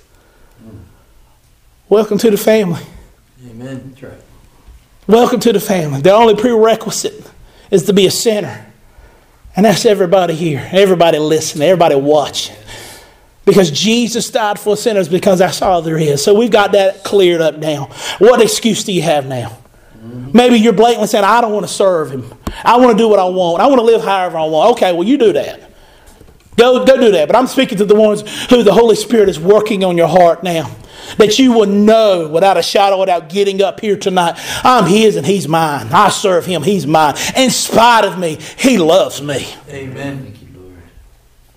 Welcome to the family. Amen. That's right. Welcome to the family. The only prerequisite is to be a sinner. And that's everybody here. Everybody listening. Everybody watching. Because Jesus died for sinners, because that's all there is. So we've got that cleared up now. What excuse do you have now? Maybe you're blatantly saying, I don't want to serve Him. I want to do what I want. I want to live however I want. Okay, well, you do that. Go do that. But I'm speaking to the ones who the Holy Spirit is working on your heart now. That you will know without a shadow, without getting up here tonight, I'm His and He's mine. I serve Him. He's mine. In spite of me, He loves me. Amen. Thank you, Lord.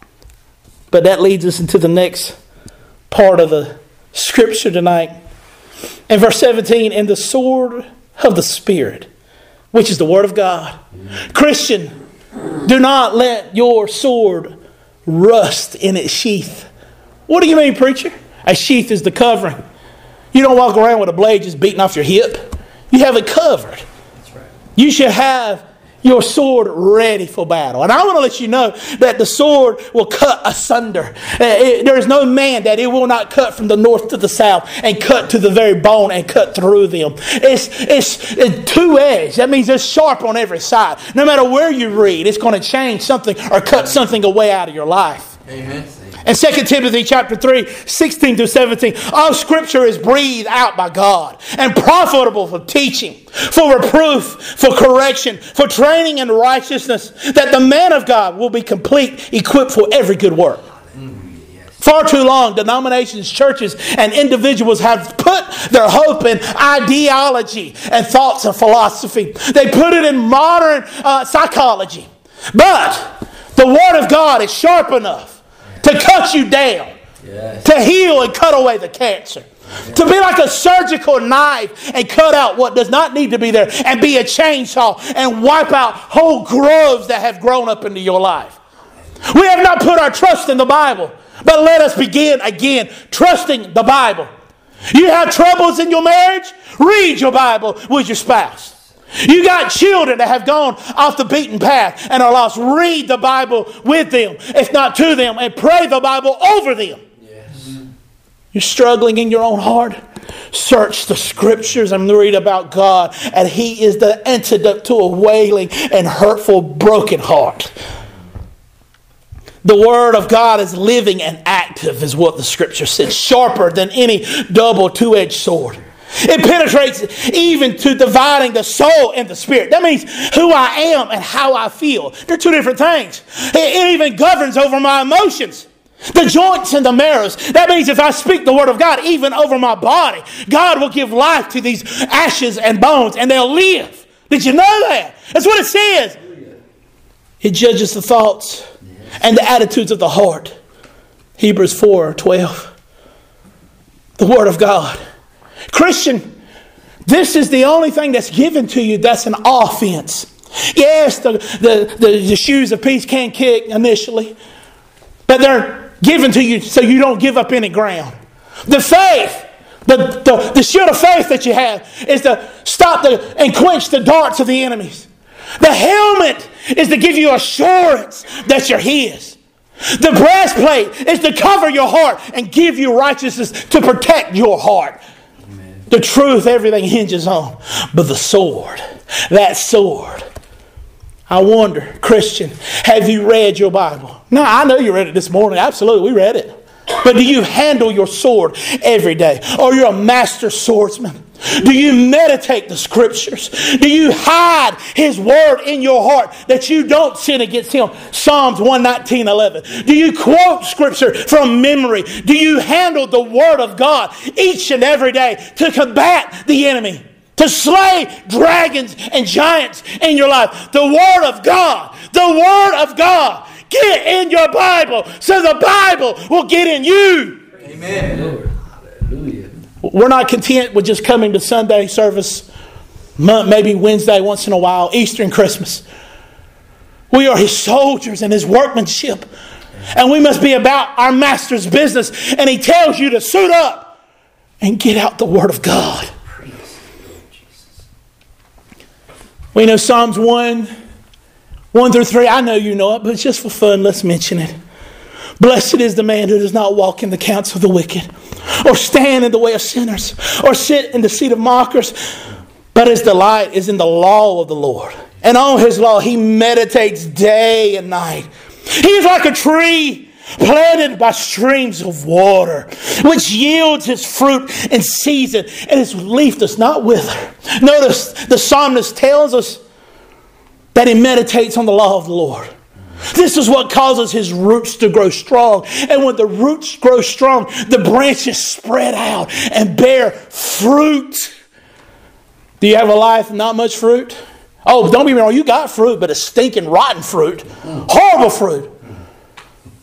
But that leads us into the next part of the Scripture tonight. In verse 17, and the sword of the Spirit, which is the Word of God. Christian, do not let your sword rust in its sheath. What do you mean, preacher? A sheath is the covering. You don't walk around with a blade just beating off your hip. You have it covered. That's right. You should have your sword ready for battle. And I want to let you know that the sword will cut asunder. There is no man that it will not cut from the north to the south and cut to the very bone and cut through them. It's two-edged. That means it's sharp on every side. No matter where you read, it's going to change something or cut something away out of your life. Amen. In 2 Timothy chapter 3, 16 through 17, all Scripture is breathed out by God and profitable for teaching, for reproof, for correction, for training in righteousness, that the man of God will be complete, equipped for every good work. Far too long, denominations, churches, and individuals have put their hope in ideology and thoughts and philosophy. They put it in modern psychology. But the Word of God is sharp enough to cut you down, to heal and cut away the cancer, to be like a surgical knife and cut out what does not need to be there, and be a chainsaw and wipe out whole groves that have grown up into your life. We have not put our trust in the Bible, but let us begin again trusting the Bible. You have troubles in your marriage? Read your Bible with your spouse. You got children that have gone off the beaten path and are lost. Read the Bible with them, if not to them, and pray the Bible over them. Yes. You're struggling in your own heart? Search the Scriptures and read about God, and He is the antidote to a wailing and hurtful, broken heart. The Word of God is living and active, is what the Scripture says, sharper than any double two-edged sword. It penetrates even to dividing the soul and the spirit. That means who I am and how I feel. They're two different things. It even governs over my emotions. The joints and the marrows. That means if I speak the Word of God, even over my body, God will give life to these ashes and bones, and they'll live. Did you know that? That's what it says. It judges the thoughts and the attitudes of the heart. Hebrews 4:12. The Word of God. Christian, this is the only thing that's given to you that's an offense. Yes, the shoes of peace can kick initially, but they're given to you so you don't give up any ground. The faith, the shield of faith that you have is to stop and quench the darts of the enemies. The helmet is to give you assurance that you're His. The breastplate is to cover your heart and give you righteousness to protect your heart. The truth, everything hinges on. But the sword, that sword. I wonder, Christian, have you read your Bible? No, I know you read it this morning. Absolutely, we read it. But do you handle your sword every day? Or you're a master swordsman? Do you meditate the Scriptures? Do you hide His Word in your heart that you don't sin against Him? Psalms 119:11. Do you quote Scripture from memory? Do you handle the Word of God each and every day to combat the enemy? To slay dragons and giants in your life? The Word of God. The Word of God. Get in your Bible so the Bible will get in you. Amen. Lord. Hallelujah. We're not content with just coming to Sunday service, maybe Wednesday once in a while, Easter and Christmas. We are His soldiers and His workmanship. And we must be about our Master's business. And He tells you to suit up and get out the Word of God. We know Psalms 1:1-3. I know you know it, but just for fun, let's mention it. Blessed is the man who does not walk in the counsel of the wicked, or stand in the way of sinners, or sit in the seat of mockers. But his delight is in the law of the Lord. And on His law he meditates day and night. He is like a tree planted by streams of water, which yields its fruit in season, and its leaf does not wither. Notice the psalmist tells us that he meditates on the law of the Lord. This is what causes his roots to grow strong. And when the roots grow strong, the branches spread out and bear fruit. Do you have a life not much fruit? Oh, don't be wrong, you got fruit, but it's stinking rotten fruit. Horrible fruit.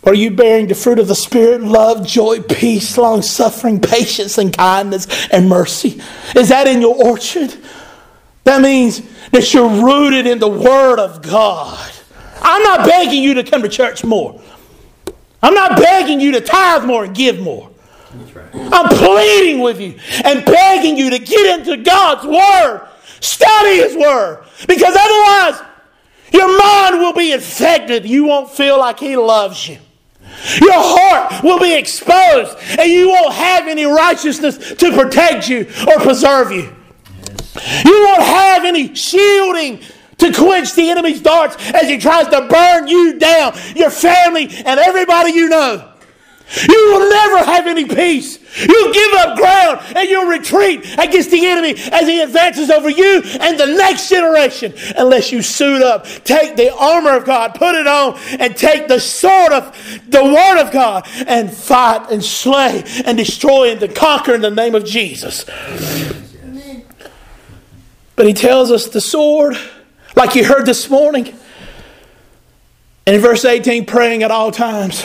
Are you bearing the fruit of the Spirit? Love, joy, peace, long-suffering, patience, and kindness, and mercy. Is that in your orchard? That means that you're rooted in the Word of God. I'm not begging you to come to church more. I'm not begging you to tithe more and give more. I'm pleading with you and begging you to get into God's Word. Study His Word. Because otherwise, your mind will be infected. You won't feel like He loves you. Your heart will be exposed and you won't have any righteousness to protect you or preserve you. You won't have any shielding to quench the enemy's darts as he tries to burn you down, your family, and everybody you know. You will never have any peace. You'll give up ground and you'll retreat against the enemy as he advances over you and the next generation unless you suit up, take the armor of God, put it on, and take the sword of the Word of God and fight and slay and destroy and to conquer in the name of Jesus. Amen. But He tells us the sword, like you heard this morning, and in verse 18, praying at all times.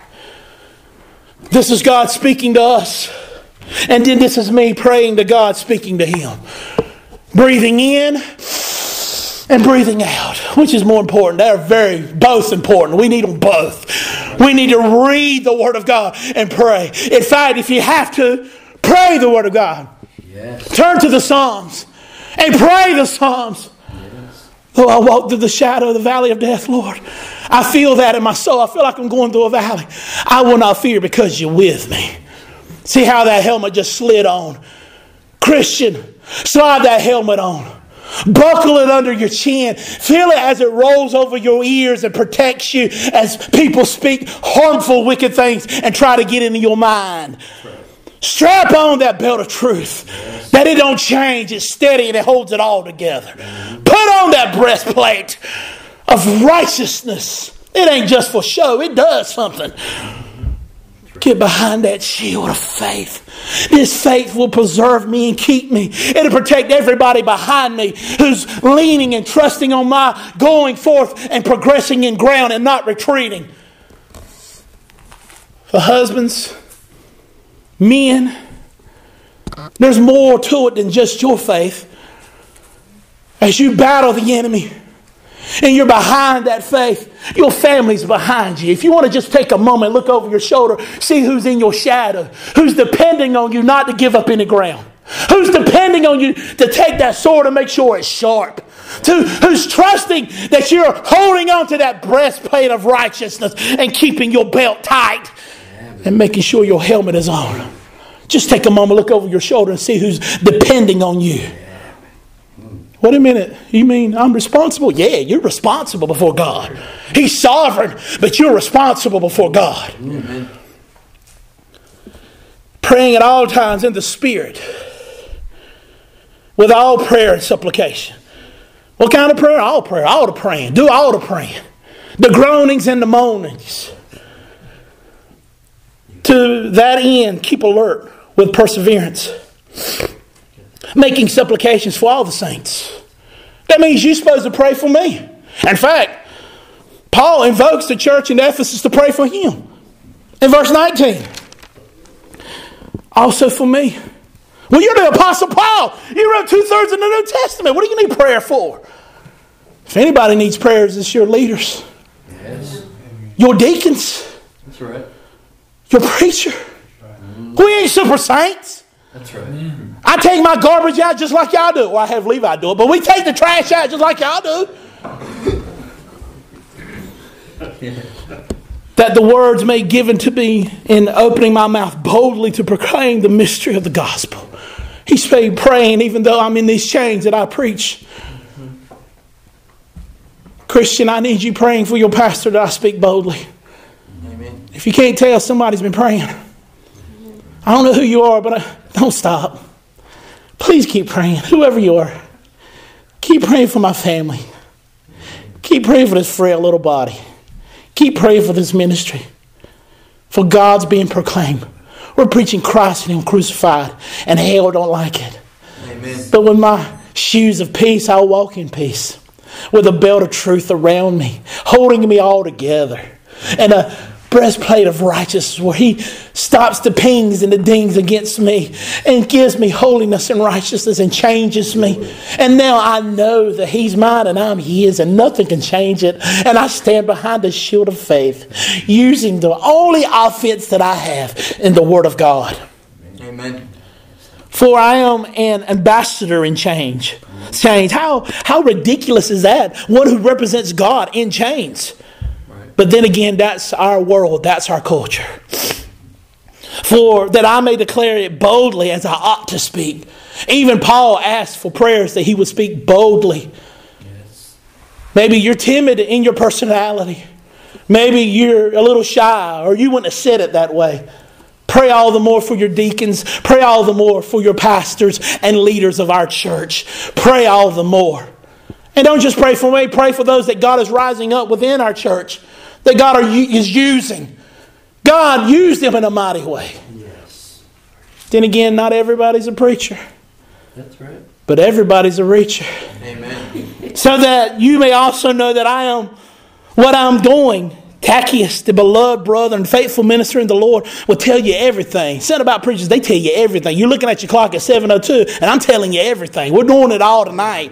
This is God speaking to us. And then this is me praying to God, speaking to Him. Breathing in and breathing out. Which is more important? They're both important. We need them both. We need to read the Word of God and pray. In fact, if you have to, pray the Word of God. Yes. Turn to the Psalms and pray the Psalms. Though I walk through the shadow of the valley of death, Lord, I feel that in my soul. I feel like I'm going through a valley. I will not fear because you're with me. See how that helmet just slid on. Christian, slide that helmet on. Buckle it under your chin. Feel it as it rolls over your ears and protects you as people speak harmful, wicked things and try to get into your mind. Strap on that belt of truth. Yes. That it don't change. It's steady and it holds it all together. Put on that breastplate of righteousness. It ain't just for show. It does something. Get behind that shield of faith. This faith will preserve me and keep me. It'll protect everybody behind me who's leaning and trusting on my going forth and progressing in ground and not retreating. For husbands, men, there's more to it than just your faith. As you battle the enemy and you're behind that faith, your family's behind you. If you want to just take a moment, look over your shoulder, see who's in your shadow, who's depending on you not to give up any ground, who's depending on you to take that sword and make sure it's sharp, who's trusting that you're holding on to that breastplate of righteousness and keeping your belt tight and making sure your helmet is on. Just take a moment, look over your shoulder and see who's depending on you. Wait a minute. You mean I'm responsible? Yeah, you're responsible before God. He's sovereign, but you're responsible before God. Amen. Praying at all times in the Spirit with all prayer and supplication. What kind of prayer? All prayer. All the praying. Do all the praying. The groanings and the moanings. To that end, keep alert with perseverance, making supplications for all the saints. That means you're supposed to pray for me. In fact, Paul invokes the church in Ephesus to pray for him. In verse 19, also for me. Well, you're the Apostle Paul. You wrote 2/3 of the New Testament. What do you need prayer for? If anybody needs prayers, it's your leaders. Yes. Your deacons. That's right. Your preacher. We ain't super saints. That's right. I take my garbage out just like y'all do. Well, I have Levi do it, but we take the trash out just like y'all do. That the words may given to me in opening my mouth boldly to proclaim the mystery of the gospel. He's praying even though I'm in these chains that I preach. Christian, I need you praying for your pastor that I speak boldly. Amen. If you can't tell, somebody's been praying. I don't know who you are, but don't stop. Please keep praying, whoever you are. Keep praying for my family. Keep praying for this frail little body. Keep praying for this ministry. For God's being proclaimed. We're preaching Christ and Him crucified, and hell don't like it. Amen. But with my shoes of peace, I'll walk in peace. With a belt of truth around me, holding me all together. And a breastplate of righteousness, where He stops the pings and the dings against me and gives me holiness and righteousness and changes me. And now I know that He's mine and I'm His, and nothing can change it. And I stand behind the shield of faith, using the only offense that I have in the Word of God. Amen. For I am an ambassador in change. How ridiculous is that? One who represents God in chains. But then again, that's our world. That's our culture. For that I may declare it boldly as I ought to speak. Even Paul asked for prayers that he would speak boldly. Yes. Maybe you're timid in your personality. Maybe you're a little shy, or you wouldn't have said it that way. Pray all the more for your deacons. Pray all the more for your pastors and leaders of our church. Pray all the more. And don't just pray for me. Pray for those that God is rising up within our church, that God is using. God used them in a mighty way. Yes. Then again, not everybody's a preacher. That's right. But everybody's a reacher. Amen. So that you may also know that I am what I'm doing. Tacius, the beloved brother and faithful minister in the Lord, will tell you everything. Said about preachers, they tell you everything. You're looking at your clock at 7:02, and I'm telling you everything. We're doing it all tonight.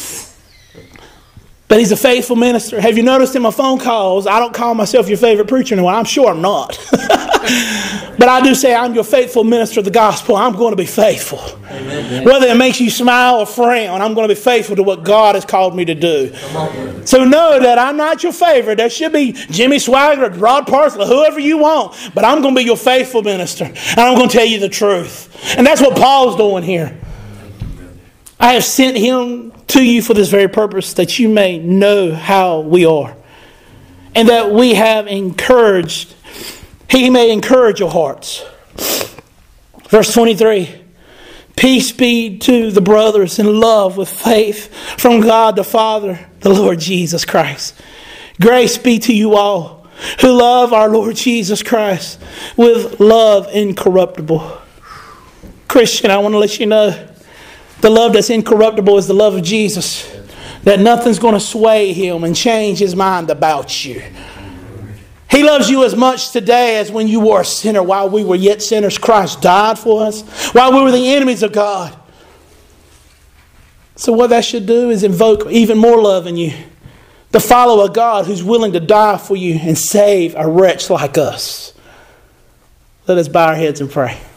But he's a faithful minister. Have you noticed in my phone calls, I don't call myself your favorite preacher anymore. I'm sure I'm not. But I do say I'm your faithful minister of the gospel. I'm going to be faithful. Amen. Whether it makes you smile or frown, I'm going to be faithful to what God has called me to do. So know that I'm not your favorite. There should be Jimmy Swagger, Rod Parsley, whoever you want. But I'm going to be your faithful minister. And I'm going to tell you the truth. And that's what Paul's doing here. I have sent him to you for this very purpose, that you may know how we are. And that we have encouraged, he may encourage your hearts. Verse 23. Peace be to the brothers in love with faith from God the Father, the Lord Jesus Christ. Grace be to you all who love our Lord Jesus Christ with love incorruptible. Christian, I want to let you know, the love that's incorruptible is the love of Jesus. That nothing's going to sway Him and change His mind about you. He loves you as much today as when you were a sinner. While we were yet sinners, Christ died for us. While we were the enemies of God. So what that should do is invoke even more love in you. To follow a God who's willing to die for you and save a wretch like us. Let us bow our heads and pray.